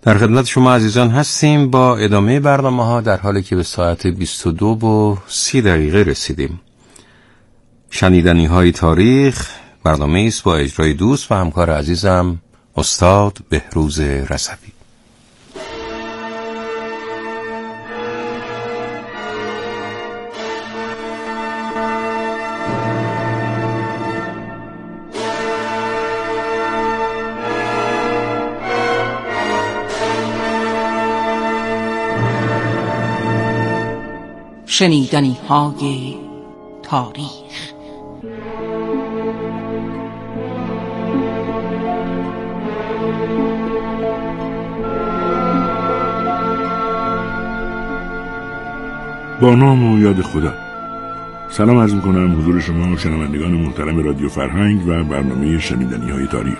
در خدمت شما عزیزان هستیم با ادامه برنامه ها، در حالی که به ساعت 22:30 رسیدیم. شنیدنی های تاریخ برنامه است با اجرای دوست و همکار عزیزم استاد بهروز رضوی. شنیدنی های تاریخ. با نام و یاد خدا. سلام عرض می‌کنم حضور شما شنوندگان محترم رادیو فرهنگ و برنامه شنیدنی های تاریخ.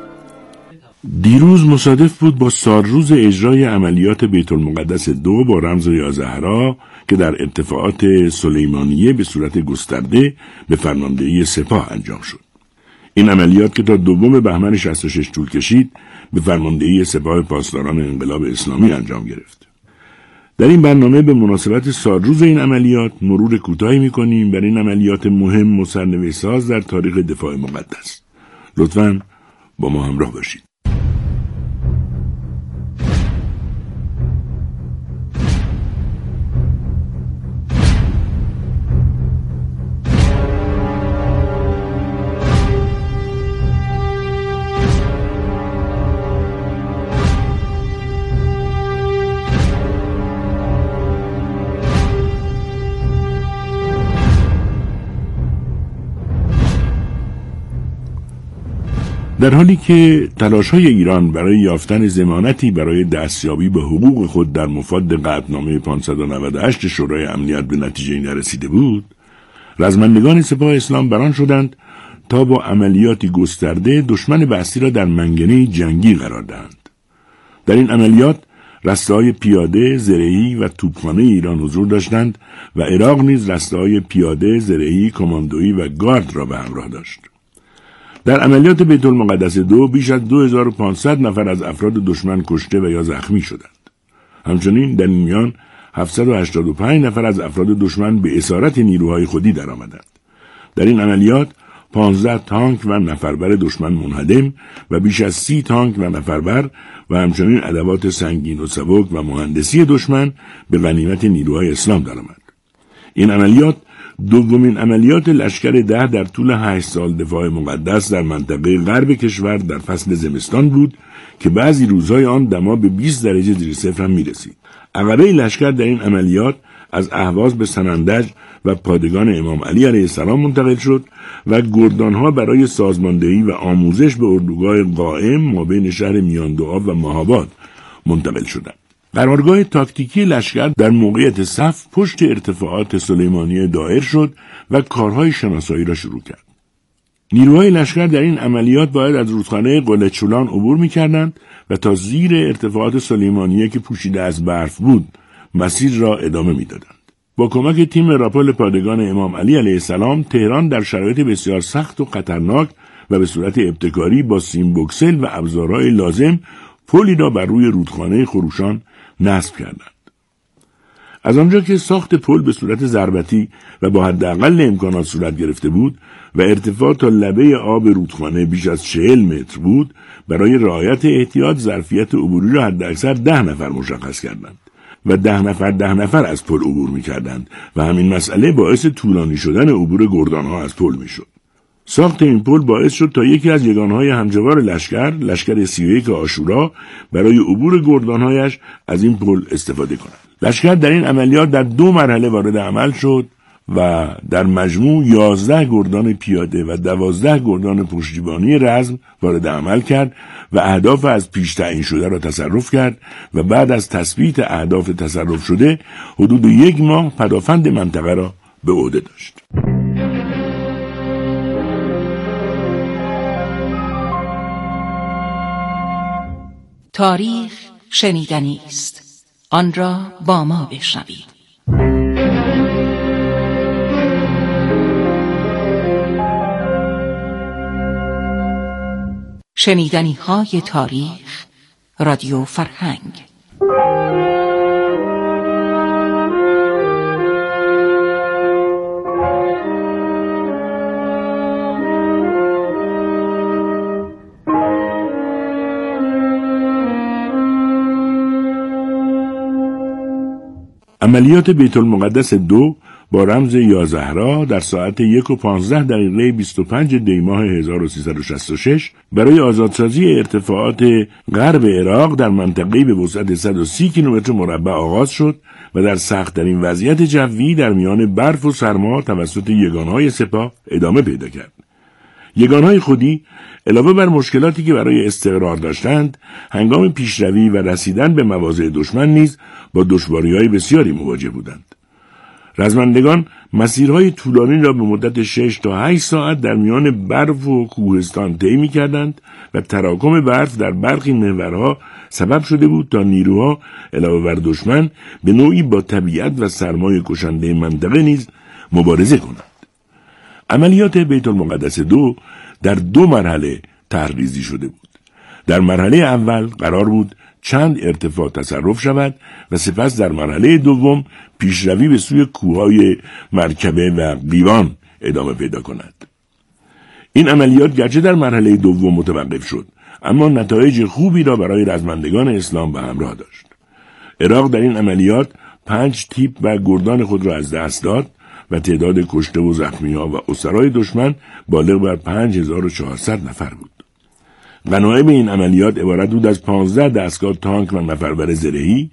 دیروز مصادف بود با سالروز اجرای عملیات بیت المقدس 2 با رمز یا زهرا که در ارتفاعات سلیمانیه به صورت گسترده به فرماندهی سپاه انجام شد. این عملیات که تا 2 بهمن 66 طول کشید به فرماندهی سپاه پاسداران انقلاب اسلامی انجام گرفت. در این برنامه به مناسبت سالروز این عملیات مرور کوتاهی می‌کنیم بر این عملیات مهم و سرنوشت‌ساز در تاریخ دفاع مقدس. لطفاً با ما همراه باشید. در حالی که تلاش‌های ایران برای یافتن ضمانتی برای دستیابی به حقوق خود در مفاد قطعنامه 598 شورای امنیت به نتیجه نرسیده بود، رزمندگان سپاه اسلام بران شدند تا با عملیاتی گسترده دشمن بستی را در منگنه جنگی قرار دهند. در این عملیات رسته‌های پیاده، زرهی و توپخانه ایران حضور داشتند و عراق نیز رسته‌های پیاده، زرهی، کماندویی و گارد را به همراه داشت. در عملیات بیت المقدس 2 بیش از 2500 نفر از افراد دشمن کشته و یا زخمی شدند. همچنین در این میان 785 نفر از افراد دشمن به اسارت نیروهای خودی درآمدند. در این عملیات 15 تانک و نفربر دشمن منهدم و بیش از 30 تانک و نفربر و همچنین ادوات سنگین و سبک و مهندسی دشمن به غنیمت نیروهای اسلام درآمد. این عملیات دومین عملیات لشکر 10 در طول 8 سال دفاع مقدس در منطقه غرب کشور در فصل زمستان بود که بعضی روزهای آن دما به 20 درجه زیر صفر هم می‌رسید. عقبه لشکر در این عملیات از اهواز به سنندج و پادگان امام علی علیه السلام منتقل شد و گردانها برای سازماندهی و آموزش به اردوگاه قائم مابین شهر میاندعا و مهاباد منتقل شدند. قرارگاه تاکتیکی لشکر در موقعیت صف پشت ارتفاعات سلیمانیه دایر شد و کارهای شناسایی را شروع کرد. نیروهای لشکر در این عملیات باید از رودخانه قلچولان عبور می‌کردند و تا زیر ارتفاعات سلیمانیه که پوشیده از برف بود مسیر را ادامه می‌دادند. با کمک تیم راپل پادگان امام علی علیه السلام تهران در شرایط بسیار سخت و خطرناک و به صورت ابتکاری با سیمبوکسل و ابزارهای لازم پلی را بر روی رودخانه خروشان نصب کردند. از آنجا که ساخت پل به صورت ضربتی و با حداقل امکانات صورت گرفته بود و ارتفاع تا لبه آب رودخانه بیش از 40 متر بود، برای رعایت احتیاط ظرفیت عبوری را حداکثر 10 نفر مشخص کردند و 10 نفر از پل عبور می‌کردند و همین مسئله باعث طولانی شدن عبور گردان‌ها از پل می‌شد. ساخت این پل باعث شد تا یکی از یگانهای همجوار لشکر 31 عاشورا برای عبور گردانهایش از این پل استفاده کند. لشکر در این عملیات در 2 مرحله وارد عمل شد و در مجموع 11 گردان پیاده و 12 گردان پشتیبانی رزم وارد عمل کرد و اهداف از پیش تعیین شده را تصرف کرد و بعد از تثبیت اهداف تصرف شده حدود 1 ماه پدافند منطقه را به عهده داشت. تاریخ شنیدنی است. آن را با ما بشنوید. شنیدنی های تاریخ رادیو فرهنگ. عملیات بیت المقدس 2 با رمز یا زهرا در ساعت 1:15 25 دی ماه 1366 برای آزادسازی ارتفاعات غرب عراق در منطقه‌ای به وسعت 130 کیلومتر مربع آغاز شد و در سخت‌ترین وضعیت جوی در میان برف و سرما توسط یگانهای سپاه ادامه پیدا کرد. یگانهای خودی علاوه بر مشکلاتی که برای استقرار داشتند، هنگام پیشروی و رسیدن به مواضع دشمن نیز با دشواری‌های بسیاری مواجه بودند. رزمندگان مسیرهای طولانی را به مدت 6 تا 8 ساعت در میان برف و کوهستان طی می‌کردند و تراکم برف در برخی محورها سبب شده بود تا نیروها علاوه بر دشمن به نوعی با طبیعت و سرمای کشنده منطقه نیز مبارزه کنند. عملیات بیت المقدس 2 در 2 مرحله طرح‌ریزی شده بود. در مرحله اول قرار بود چند ارتفاع تصرف شود و سپس در مرحله دوم پیشروی به سوی کوههای مرکبه و قیوان ادامه پیدا کند. این عملیات گرچه در مرحله دوم متوقف شد، اما نتایج خوبی را برای رزمندگان اسلام به همراه داشت. عراق در این عملیات 5 تیپ و گردان خود را از دست داد و تعداد کشته و زخمی‌ها و اسرای دشمن بالغ بر 5400 نفر بود. غنایم این عملیات عبارت بود از 15 دستگاه تانک و نفربر زرهی،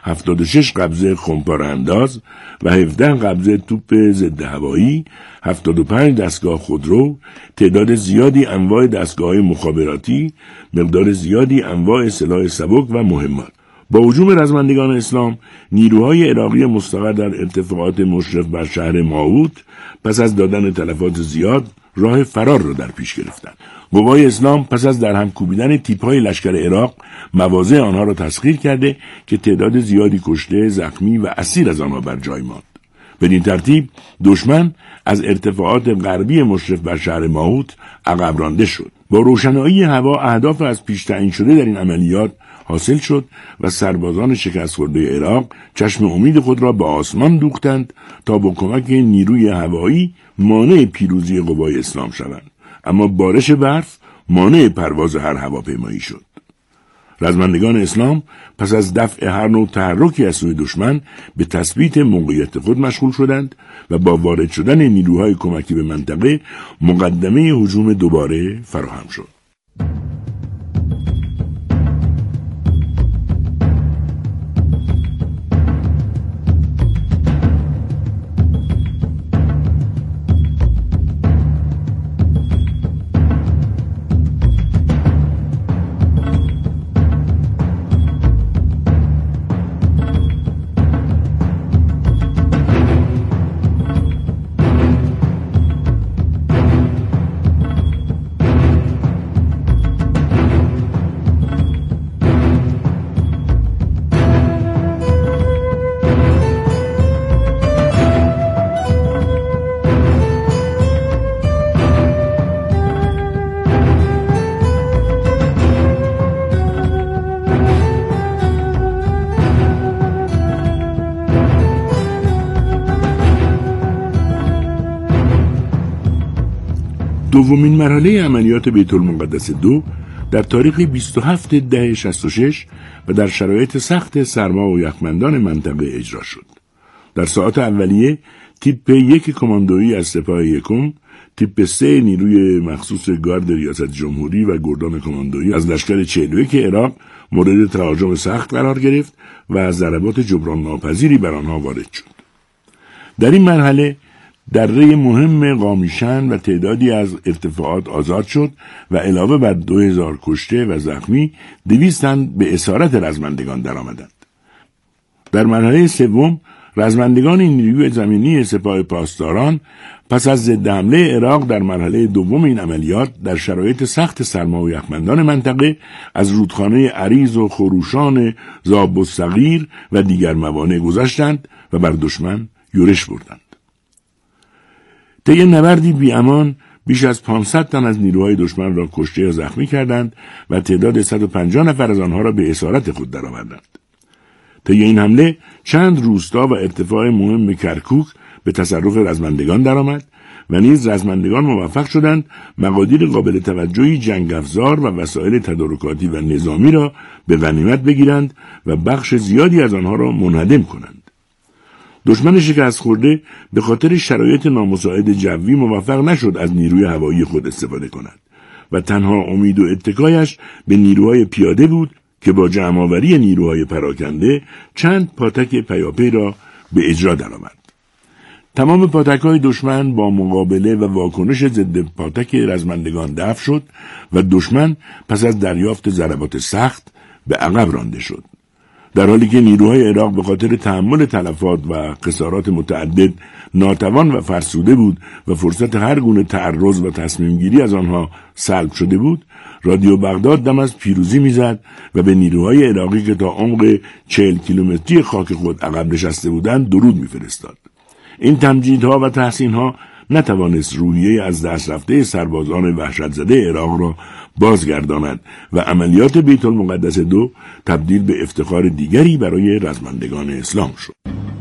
76 قبضه خمپاره انداز و 17 قبضه توپ ضد هوایی، 75 دستگاه خودرو، تعداد زیادی انواع دستگاه‌های مخابراتی، مقدار زیادی انواع سلاح سبک و مهمات. با هجوم رزمندگان اسلام، نیروهای عراقی مستقر در ارتفاعات مشرف بر شهر ماوت پس از دادن تلفات زیاد راه فرار را در پیش گرفتند. قوای اسلام پس از در هم کوبیدن تیپ‌های لشکر عراق مواضع آنها را تسخیر کرده که تعداد زیادی کشته، زخمی و اسیر از آنها بر جای ماند. بدین ترتیب دشمن از ارتفاعات غربی مشرف بر شهر ماوت عقب رانده شد. با روشنایی هوا اهداف از پیش تعیین شده در این عملیات حاصل شد و سربازان شکست خورده عراق چشم امید خود را به آسمان دوختند تا با کمک نیروی هوایی مانع پیروزی قوای اسلام شوند، اما بارش برف مانع پرواز هر هواپیمایی شد. رزمندگان اسلام پس از دفع هر نوع تحرکی از سوی دشمن به تثبیت موقعیت خود مشغول شدند و با وارد شدن نیروهای کمکی به منطقه مقدمه هجوم دوباره فراهم شد. دومین مرحله عملیات بیت المقدس 2 در تاریخ 27/10/66 و در شرایط سخت سرما و یخبندان منطقه اجرا شد. در ساعات اولیه تیپ 1 کماندویی از سپاه یکم، تیپ 3 نیروی مخصوص گارد ریاست جمهوری و گردان کماندویی از لشکر 41 عراق مورد تهاجم سخت قرار گرفت و از ضربات جبران ناپذیری بر آنها وارد شد. در این مرحله دره مهم قامیشن و تعدادی از ارتفاعات آزاد شد و علاوه بر 2000 کشته و زخمی 200 تن به اسارت رزمندگان درآمدند. در مرحله سوم رزمندگان نیروی زمینی سپاه پاسداران پس از ضد حمله عراق در مرحله دوم این عملیات در شرایط سخت سرما و یخبندان منطقه از رودخانه عریض و خروشان زاب الصغیر و دیگر موانع گذشتند و بر دشمن یورش بردند. طی نبردی بی امان بیش از 500 تن از نیروهای دشمن را کشته یا زخمی کردند و تعداد 150 نفر از آنها را به اسارت خود درآوردند. طی این حمله چند روستا و ارتفاع مهم کرکوک به تصرف رزمندگان درآمد و نیز رزمندگان موفق شدند مقادیر قابل توجهی جنگ افزار و وسایل تدارکاتی و نظامی را به غنیمت بگیرند و بخش زیادی از آنها را منهدم کنند. دشمن شکست خورده به خاطر شرایط نامساعد جوی موفق نشد از نیروی هوایی خود استفاده کند و تنها امید و اتکایش به نیروهای پیاده بود که با جمع‌آوری نیروهای پراکنده چند پاتک پیاپی را به اجرا درآورد. تمام پاتک‌های دشمن با مقابله و واکنش ضد پاتک رزمندگان دفع شد و دشمن پس از دریافت ضربات سخت به عقب رانده شد. در حالی که نیروهای عراق به خاطر تحمل تلفات و خسارات متعدد ناتوان و فرسوده بود و فرصت هر گونه تعرض و تصمیم گیری از آنها سلب شده بود، رادیو بغداد دم از پیروزی میزد و به نیروهای عراقی که تا عمق 40 کیلومتری خاک خود عقب نشسته بودند درود میفرستاد. این تمجیدها و تحسینها نتوانست روحیه از دست رفته سربازان وحشت زده عراق را بازگرداند و عملیات بیت المقدس 2 تبدیل به افتخار دیگری برای رزمندگان اسلام شد.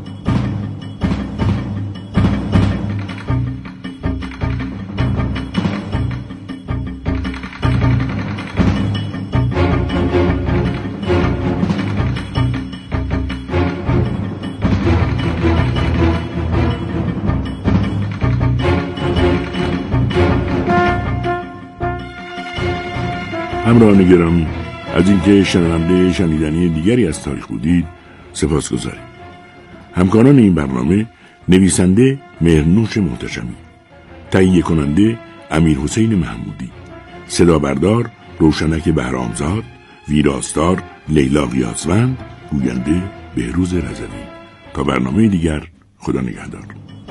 همراهان گرامی، از اینکه شنونده شنیدنی دیگری از تاریخ بودید سپاسگزاریم. همکاران این برنامه: نویسنده مهرنوش محتشمی، تهیه کننده امیرحسین محمودی، صدا بردار روشنک بهرامزاد، ویراستار لیلا غیاثوند، گوینده بهروز رضوی. تا برنامه دیگر، خدا نگهدار.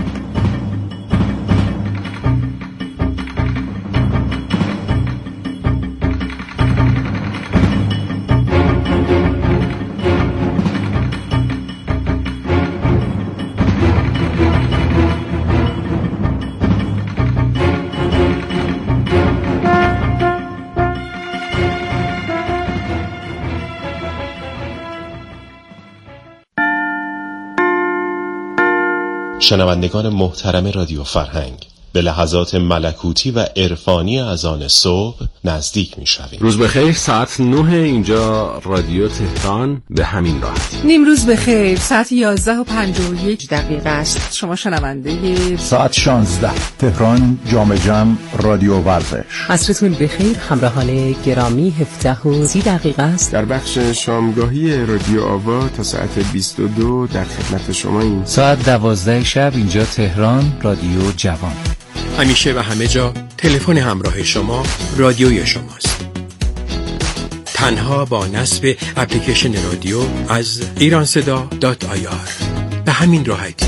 شنوندگان محترم رادیو فرهنگ، به لحظات ملکوتی و عرفانی اذان صبح نزدیک می‌شویم. روز بخیر، ساعت 9 اینجا رادیو تهران، به همین راحتی. نیم روز بخیر، ساعت 11:51 است. شما شنونده ساعت 16 تهران جام جم رادیو ورزش. عصرتون بخیر همراهان گرامی، 17:30 است. در بخش شامگاهی رادیو آوا تا ساعت 22 در خدمت شما ایم. ساعت 12 شب اینجا تهران رادیو جوان. همیشه و همه جا تلفن همراه شما رادیوی شماست. تنها با نصب اپلیکیشن رادیو از ایرانصدا.ir. به همین راحتی.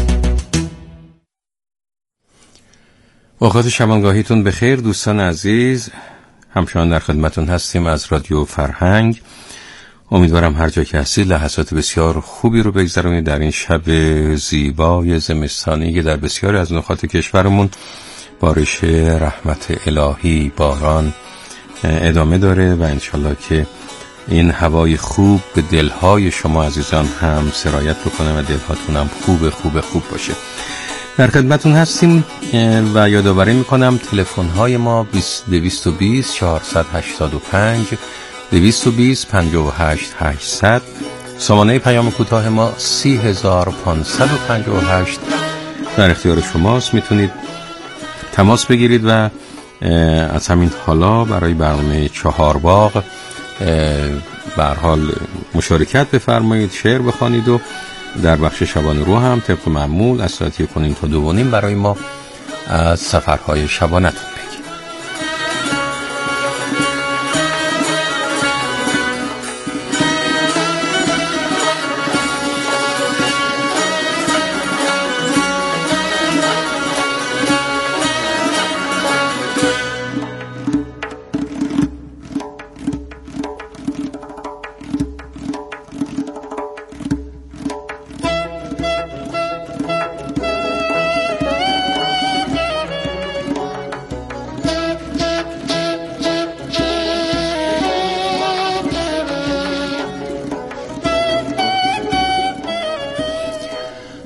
اوقات شبانگاهیتون بخیر دوستان عزیز، همچنان در خدمتون هستیم از رادیو فرهنگ. امیدوارم هر جا که هستید لحظات بسیار خوبی رو بگذرونید در این شب زیبای زمستانی که در بسیاری از نقاط کشورمون بارش رحمت الهی، باران ادامه داره و انشالله که این هوای خوب به دلهای شما عزیزان هم سرایت بکنه و دلهاتون هم خوب باشه. در خدمتون هستیم و یادآوری میکنم تلفن‌های ما 220 485 220 58 800، سامانه پیام کوتاه ما 30558 در اختیار شماست. میتونید تماس بگیرید و از همین حالا برای برنامه 4 باغ به هر حال مشارکت بفرمایید، شعر بخوانید و در بخش شبانه رو هم طبق معمول از ساعت 1 تا 2 برای ما از سفرهای شبانتون بگید.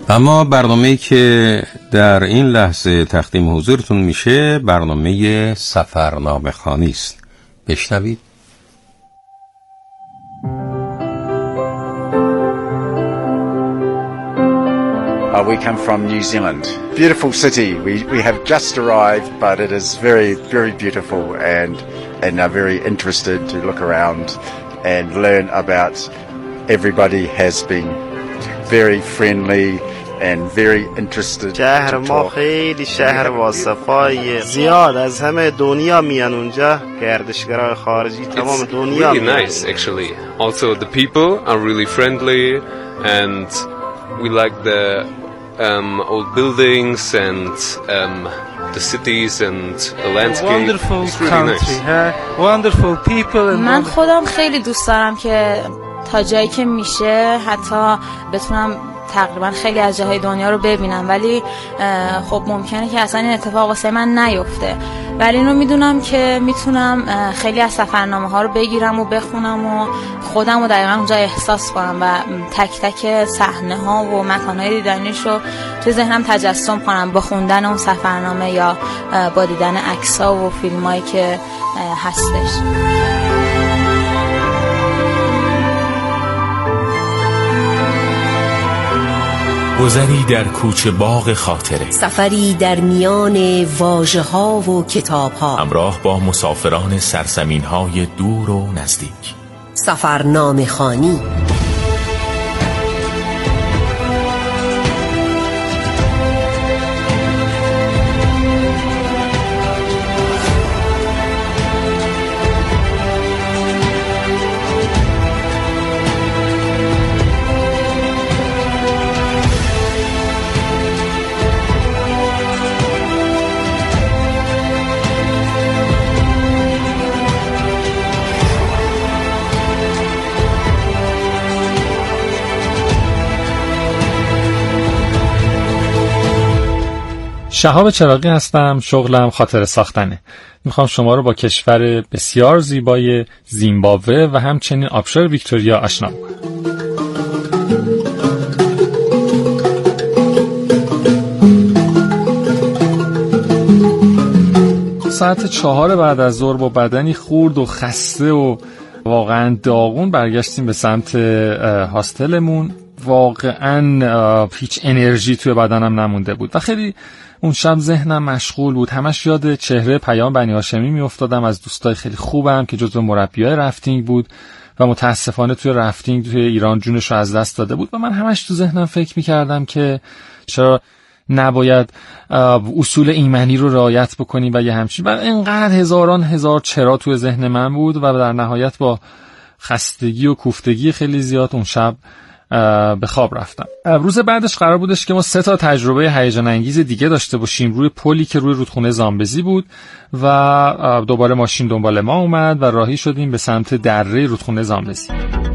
اما برنامه‌ای که در این لحظه تقدیم حضورتون میشه برنامه سفرنامه خوانی است. بشنوید. We come from New Zealand. Beautiful city. We have just arrived, but it is very, very beautiful and are very interested to look around and learn about. Everybody has been very friendly and very interested. شهر ما خیلی شهر واصفای زیاد از همه دنیا میان اونجا گردشگرای خارجی تمام دنیا میان. It's really nice actually. Also the people are really friendly and we like the old buildings and the cities and the landscape. Wonderful it's really country, nice. Wonderful people and من خودم خیلی دوست دارم که تا جایی که میشه حتی بتونم تقریبا خیلی از جاهای دنیا رو ببینم، ولی خب ممکنه که اصلا این اتفاق واسه من نیفته، ولی اینو میدونم که میتونم خیلی از سفرنامه ها رو بگیرم و بخونم و خودم رو دقیقا اونجا احساس کنم و تک تک صحنه ها و مکان های دیدنیش رو توی ذهنم تجسم کنم با خوندن اون سفرنامه یا با دیدن عکس ها و فیلم هایی که هستش. گذری در کوچه باغ خاطره، سفری در میان واژه ها و کتاب ها، همراه با مسافران سرزمین های دور و نزدیک. سفرنامه خوانی. شهاب چراغی هستم، شغلم خاطره ساختنه. میخوام شما رو با کشور بسیار زیبای زیمبابوه و همچنین آبشار ویکتوریا آشنا کنم. ساعت 4 بعد از ظهر با بدنی خورد و خسته و واقعا داغون برگشتیم به سمت هاستلمون. واقعا هیچ انرژی توی بدنم نمونده بود و خیلی اون شب ذهنم مشغول بود. همش یاد چهره پیام بنی هاشمی میافتادم از دوستای خیلی خوبم که جزو مربیای رفتینگ بود و متاسفانه توی رفتینگ توی ایران جونش رو از دست داده بود و من همش تو ذهنم فکر میکردم که چرا نباید اصول ایمنی رو رعایت بکنیم و یه همچین، و اینقدر هزار چرا توی ذهن من بود و در نهایت با خستگی و کوفتگی خیلی زیاد اون شب به خواب رفتم. روز بعدش قرار بودش که ما 3 تجربه هیجان انگیز دیگه داشته باشیم روی پلی که روی رودخونه زامبزی بود و دوباره ماشین دنبال ما اومد و راهی شدیم به سمت دره رودخونه زامبزی.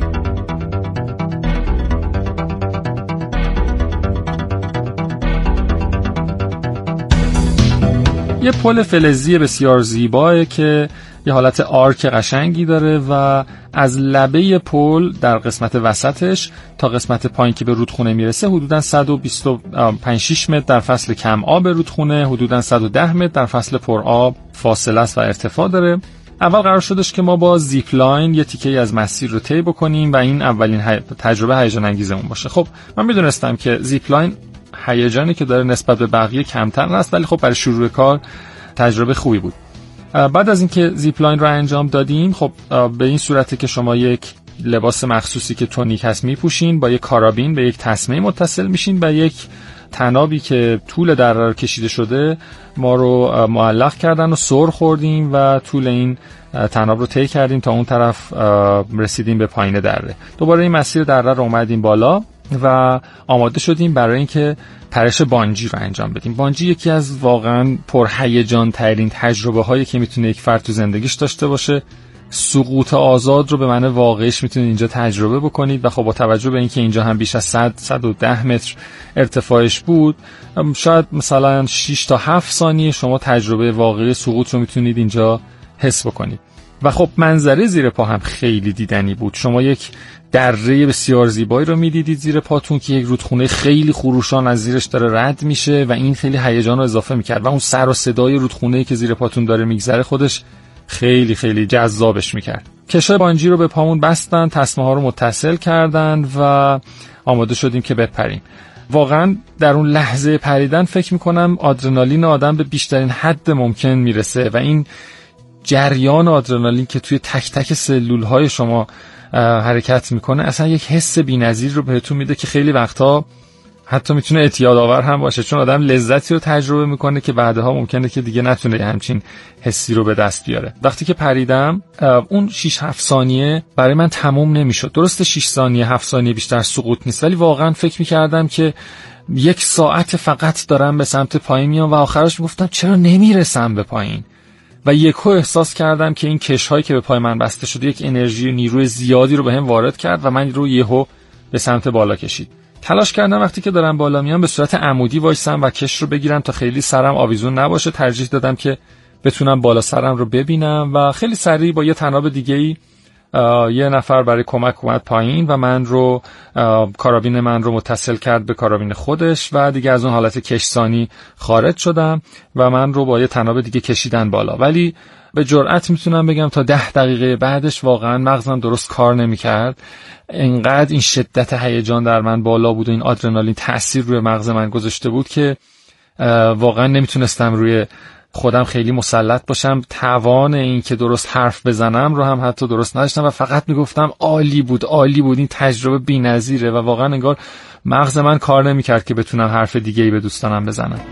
یه پل فلزی بسیار زیباه که یه حالت آرک قشنگی داره و از لبه پل در قسمت وسطش تا قسمت پایین که به رودخونه میرسه حدوداً 125-6 متر در فصل کم آب رودخونه، حدوداً 110 متر در فصل پر آب فاصله است و ارتفاع داره. اول قرار شدش که ما با زیپ لاین یه تیکه‌ای از مسیر رو طی بکنیم و این اولین تجربه هیجان انگیزمون باشه. خب من میدونستم که زیپ لاین هیجانی که داره نسبت به بقیه کمتر است، ولی خب برای شروع کار تجربه خوبی بود. بعد از اینکه زیپ لاین رو انجام دادیم، خب به این صورته که شما یک لباس مخصوصی که تونیک هست میپوشین، با یک کارابین به یک تسمه متصل میشین و یک تنابی که طول دره رو کشیده شده ما رو معلق کردن و سر خوردیم و طول این تناب رو طی کردیم تا اون طرف رسیدیم به پایین دره. دوباره این مسیر دره رو اومدیم بالا و آماده شدیم برای اینکه پرش بانجی رو انجام بدیم. بانجی یکی از واقعا پرهیجان ترین تجربه هایی که میتونه یک فرد تو زندگیش داشته باشه. سقوط آزاد رو به معنی واقعیش میتونید اینجا تجربه بکنید و خب با توجه به اینکه اینجا هم بیش از 100-110 متر ارتفاعش بود، شاید مثلا 6 تا 7 ثانیه شما تجربه واقعی سقوط رو میتونید اینجا حس بکنید. و خب منظره زیر پا هم خیلی دیدنی بود. شما یک دره بسیار زیبایی رو میدیدید زیر پاتون که یک رودخونه خیلی خروشان از زیرش داره رد میشه و این خیلی هیجان رو اضافه میکرد و اون سر و صدای رودخونه‌ای که زیر پاتون داره میگذره خودش خیلی خیلی جذابش میکرد. کشای بانجی رو به پامون بستن، تسمه ها رو متصل کردن و آماده شدیم که بپریم. واقعا در اون لحظه پریدن فکر میکنم آدرنالین آدم به بیشترین حد ممکن میرسه و این جریان آدرنالین که توی تک تک سلول های شما حرکت میکنه اصلا یک حس بی‌نظیر رو بهتون میده که خیلی وقتا حتی میتونه اعتیاد آور هم باشه، چون آدم لذتی رو تجربه میکنه که بعدها ممکنه که دیگه نتونه همچین حسی رو به دست بیاره. وقتی که پریدم اون 6-7 ثانیه برای من تموم نمیشد. درسته 6 ثانیه 7 ثانیه بیشتر سقوط نیست، ولی واقعا فکر میکردم که 1 ساعت فقط دارم به سمت پایین میام و آخرش میگفتم چرا نمیرسم به پایین. و یکو احساس کردم که این کش‌هایی که به پای من بسته شده یک انرژی و نیروی زیادی رو بهم وارد کرد و من رو یهو به سمت بالا کشید. تلاش کردم وقتی که دارم بالا میام به صورت عمودی وایسم و کش رو بگیرم تا خیلی سرم آویزون نباشه. ترجیح دادم که بتونم بالا سرم رو ببینم و خیلی سریع با یه تناب دیگه‌ای یه نفر برای کمک اومد پایین و من رو کارابین من رو متصل کرد به کارابین خودش و دیگه از اون حالت کشسانی خارج شدم و من رو با یه تناب دیگه کشیدن بالا. ولی به جرئت میتونم بگم تا 10 دقیقه بعدش واقعا مغزم درست کار نمیکرد. اینقدر این شدت هیجان در من بالا بود و این آدرنالین تأثیر روی مغز من گذاشته بود که واقعا نمیتونستم روی خودم خیلی مسلط باشم. توان این که درست حرف بزنم رو هم حتی درست نداشتم و فقط میگفتم عالی بود عالی بود، این تجربه بی‌نظیره و واقعا انگار مغز من کار نمیکرد که بتونم حرف دیگه‌ای به دوستانم بزنم.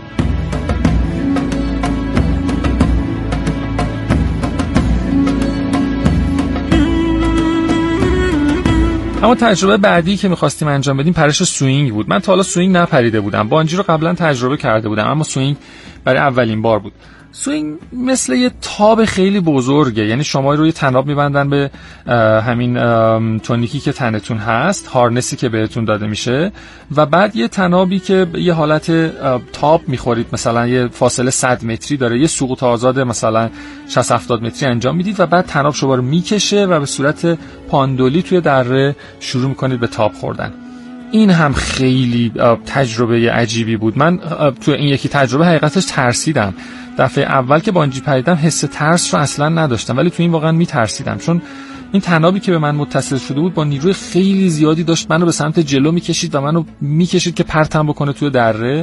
اما تجربه بعدی که می‌خواستیم انجام بدیم پرش سوینگ بود. من تا حالا سوینگ نپریده بودم. بانجی رو قبلا تجربه کرده بودم اما سوینگ برای اولین بار بود. سوینگ مثل یه تاب خیلی بزرگه، یعنی شما روی تناب میبندن به همین تونیکی که تنتون هست، هارنسی که بهتون داده میشه و بعد یه تنابی که یه حالت تاب میخورید، مثلا یه فاصله 100 متری داره، یه سقوط آزاد مثلا 60-70 متری انجام میدید و بعد تناب شما رو میکشه و به صورت پاندولی توی دره شروع میکنید به تاب خوردن. این هم خیلی تجربه عجیبی بود. من تو این یکی تجربه حقیقتش ترسیدم. دفعه اول که بانجی پریدم حس ترس رو اصلا نداشتم، ولی تو این واقعا میترسیدم، چون این تنابی که به من متصل شده بود با نیروی خیلی زیادی داشت منو به سمت جلو میکشید و منو میکشید که پرتم بکنه توی دره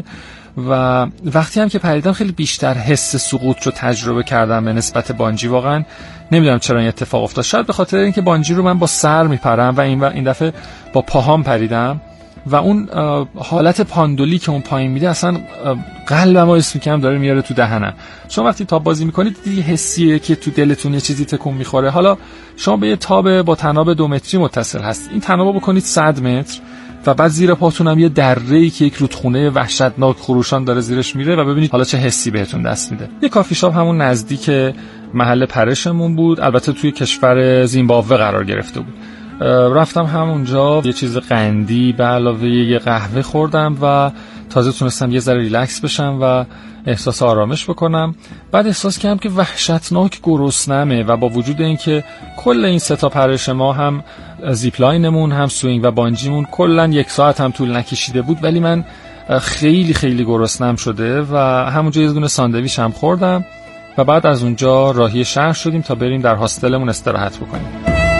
و وقتی هم که پریدم خیلی بیشتر حس سقوط رو تجربه کردم به نسبت بانجی. واقعا نمیدونم چرا این اتفاق افتاد، شاید به خاطر اینکه بانجی رو من با سر میپرم و این دفعه با پاهام پریدم و اون حالت پاندولی که اون پایین میده اصلا قلبم رو حس میکنم داره میاره تو دهنم. شما وقتی تاب بازی میکنید دیگه حسیه که تو دلتون یه چیزی تکون میخوره. حالا شما به یه تاب با تناب 2 متری متصل هست، این تنابو بکنید 100 متر و بعد زیر پاتون هم یه دره‌ای که یک رودخونه وحشتناک خروشان داره زیرش میره و ببینید حالا چه حسی بهتون دست میده. یه کافی شاپ همون نزدیک محل پرشمون بود، البته توی کشور زیمبابوه قرار گرفته بود. رفتم همونجا یه چیز قندی به علاوه یه قهوه خوردم و تازه تونستم یه ذره ریلکس بشم و احساس آرامش بکنم. بعد احساس کردم که وحشتناک گرسنمه و با وجود اینکه کل این 3 تا پرش ما هم زیپلاینمون هم سوینگ و بانجیمون کلا 1 ساعت هم طول نکشیده بود، ولی من خیلی خیلی گرسنم شده و همونجا یه دونه ساندویچ هم خوردم و بعد از اونجا راهی شهر شدیم تا بریم در هاستلمون استراحت بکنیم.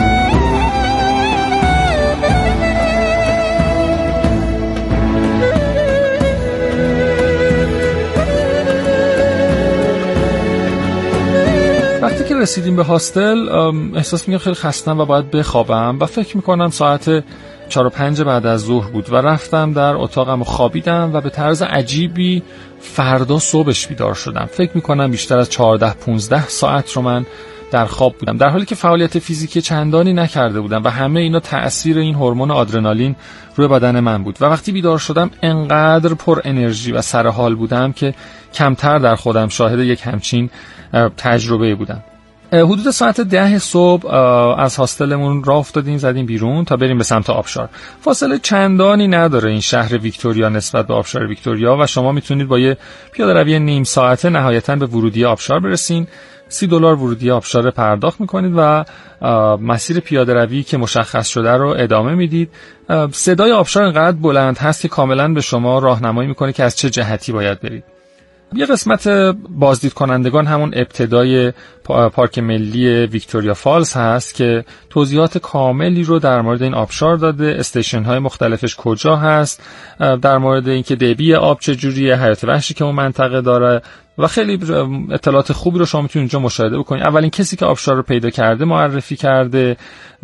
وقتی که رسیدیم به هاستل احساس میکنم خیلی خستم و باید بخوابم و فکر میکنم ساعت 4-5 بعد از ظهر بود و رفتم در اتاقم و خوابیدم و به طرز عجیبی فردا صبحش بیدار شدم. فکر میکنم بیشتر از 14-15 ساعت رو من در خواب بودم، در حالی که فعالیت فیزیکی چندانی نکرده بودم و همه اینا تأثیر این هورمون آدرنالین روی بدن من بود. و وقتی بیدار شدم انقدر پر انرژی و سر حال بودم که کمتر در خودم شاهد یک همچین تجربه بودم. حدود ساعت 10 صبح از هاستلمون راه افتادیم، زدیم بیرون تا بریم به سمت آبشار. فاصله چندانی نداره این شهر ویکتوریا نسبت به آبشار ویکتوریا و شما میتونید با یه پیاده روی نیم ساعته نهایتاً به ورودی آبشار برسین $30 ورودی آبشار پرداخت میکنید و مسیر پیاده روی که مشخص شده رو ادامه میدید. صدای آبشار انقدر بلند هست که کاملا به شما راهنمایی میکنه که از چه جهتی باید برید. یه قسمت بازدید کنندگان همون ابتدای پارک ملی ویکتوریا فالز هست که توضیحات کاملی رو در مورد این آبشار داده، استیشن های مختلفش کجا هست، در مورد اینکه دبی آب چجوریه، حیات وحشی که اون منطقه داره و خیلی اطلاعات خوبی رو شما میتونید اینجا مشاهده بکنید. اولین کسی که آبشار رو پیدا کرده معرفی کرده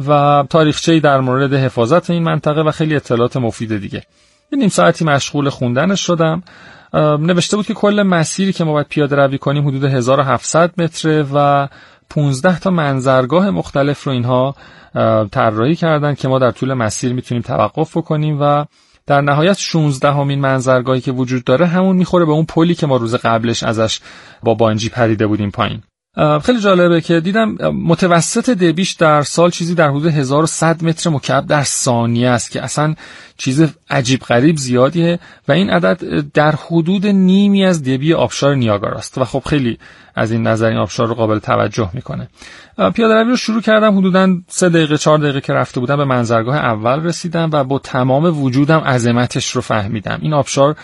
و تاریخچه‌ای در مورد حفاظت این منطقه و خیلی اطلاعات مفید دیگه. نیم ساعتی مشغول خوندنش شدم. نوشته بود که کل مسیری که ما باید پیاده روی کنیم حدود 1700 متره و 15 تا منظرگاه مختلف رو اینها طراحی کردن که ما در طول مسیر میتونیم توقف بکنیم و در نهایت 16مین منظرگاهی که وجود داره همون میخوره به اون پلی که ما روز قبلش ازش با بانجی پریده بودیم پایین. خیلی جالبه که دیدم متوسط دبیش در سال چیزی در حدود 1100 متر مکعب در ثانیه است که اصلا چیز عجیب غریب زیادیه و این عدد در حدود نیمی از دبی آبشار نیاگارا است و خب خیلی از این نظر این آبشار رو قابل توجه میکنه. پیاده روی رو شروع کردم، حدوداً 3 دقیقه 4 دقیقه که رفته بودم به منظرگاه اول رسیدم و با تمام وجودم عظمتش رو فهمیدم. این آبشار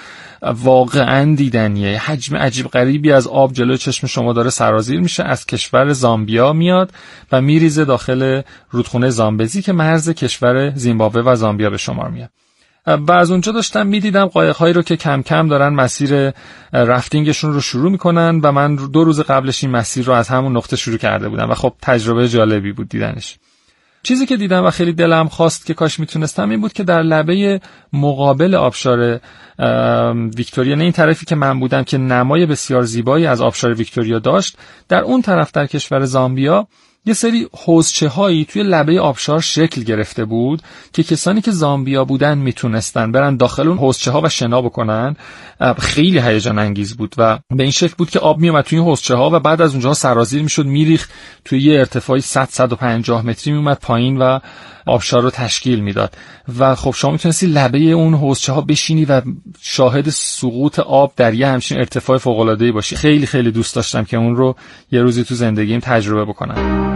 واقعاً دیدنیه. حجم عجیب غریبی از آب جلوی چشم شما داره سرازیر میشه، از کشور زامبیا میاد و میریزه داخل رودخونه زامبزی که مرز کشور زیمبابوه و زامبیا به شمار میاد. و از اونجا داشتم میدیدم قایق‌هایی رو که کم کم دارن مسیر رفتینگشون رو شروع میکنن و من 2 روز قبلش این مسیر رو از همون نقطه شروع کرده بودم و خب تجربه جالبی بود دیدنش. چیزی که دیدم و خیلی دلم خواست که کاش میتونستم این بود که در لبه مقابل آبشار ویکتوریا، نه این طرفی که من بودم که نمای بسیار زیبایی از آبشار ویکتوریا داشت، در اون طرف در کشور زامبیا یه سری حوضچه‌هایی توی لبه آبشار شکل گرفته بود که کسانی که زامبیا بودن میتونستن برن داخل اون حوضچه‌ها و شنا بکنن. خیلی هیجان انگیز بود و به این شکل بود که آب میومد توی این حوضچه‌ها و بعد از اونجا سرازیر میشد، میریخت توی یه ارتفاعی 100-150 متری میومد پایین و آبشار رو تشکیل میداد و خب شما میتونستی لبه اون حوضچه‌ها بشینی و شاهد سقوط آب در یه همچین ارتفاع فوق‌العاده‌ای باشی. خیلی خیلی دوست داشتم که اون رو یه روزی تو زندگیم تجربه بکنم.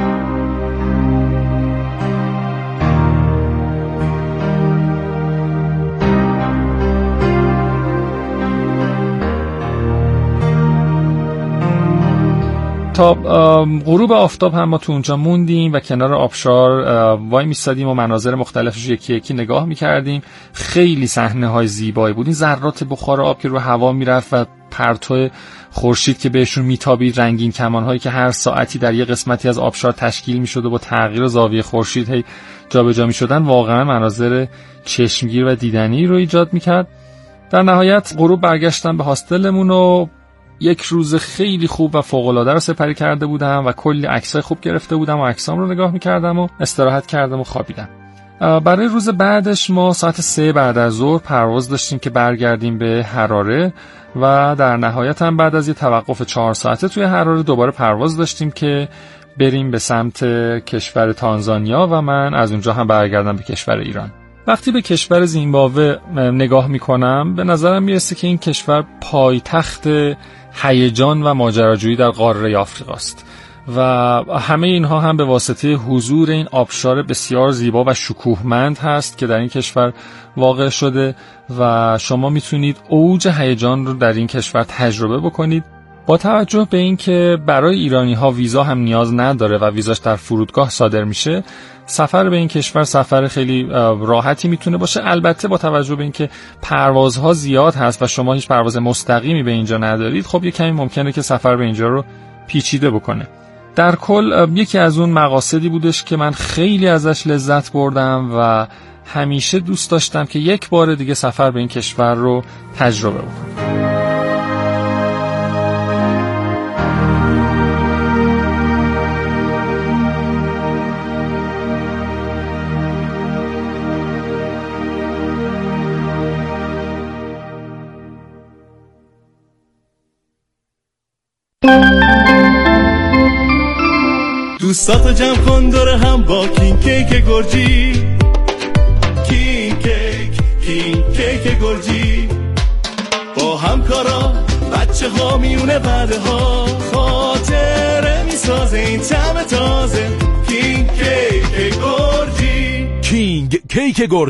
تا غروب آفتاب هم ما تو اونجا موندیم و کنار آبشار وای میستادیم و مناظر مختلفش یکی یکی نگاه میکردیم. خیلی صحنه‌های زیبایی بود. این ذرات بخار آب که رو هوا میرفت و پرتو خورشید که بهشون میتابید، رنگین کمان‌هایی که هر ساعتی در یه قسمتی از آبشار تشکیل میشد و با تغییر زاویه خورشید هی جابجا میشدن، واقعا مناظر چشمگیر و دیدنی رو ایجاد میکرد. در نهایت غروب برگشتم به هاستلمون و یک روز خیلی خوب و فوق‌العاده رو سپری کرده بودم و کلی عکسای خوب گرفته بودم و عکسام رو نگاه می‌کردم و استراحت کردم و خوابیدم. برای روز بعدش ما ساعت 3 بعد از ظهر پرواز داشتیم که برگردیم به حراره و در نهایت هم بعد از یه توقف 4 ساعته توی حراره دوباره پرواز داشتیم که بریم به سمت کشور تانزانیا و من از اونجا هم برگردم به کشور ایران. وقتی به کشور زیمبابوه نگاه میکنم به نظرم میرسه که این کشور پایتخت هیجان و ماجراجویی در قاره آفریقاست و همه اینها هم به واسطه حضور این آبشار بسیار زیبا و شکوهمند هست که در این کشور واقع شده و شما میتونید اوج هیجان رو در این کشور تجربه بکنید. با توجه به اینکه برای ایرانی‌ها ویزا هم نیاز نداره و ویزاش در فرودگاه صادر میشه، سفر به این کشور سفر خیلی راحتی میتونه باشه. البته با توجه به اینکه پروازها زیاد هست و شما هیچ پرواز مستقیمی به اینجا ندارید، خب یه کمی ممکنه که سفر به اینجا رو پیچیده بکنه. در کل یکی از اون مقاصدی بودش که من خیلی ازش لذت بردم و همیشه دوست داشتم که یک بار دیگه سفر به این کشور رو تجربه بکنم. دوستاتو جمع کن دور هم با کینگ کیک گرجی، کینگ کیک گرجی، با همکارا بچه ها میونه بعده ها خاطره میسازه این طعم تازه. کینگ کیک گرجی. کینگ کیک گرجی.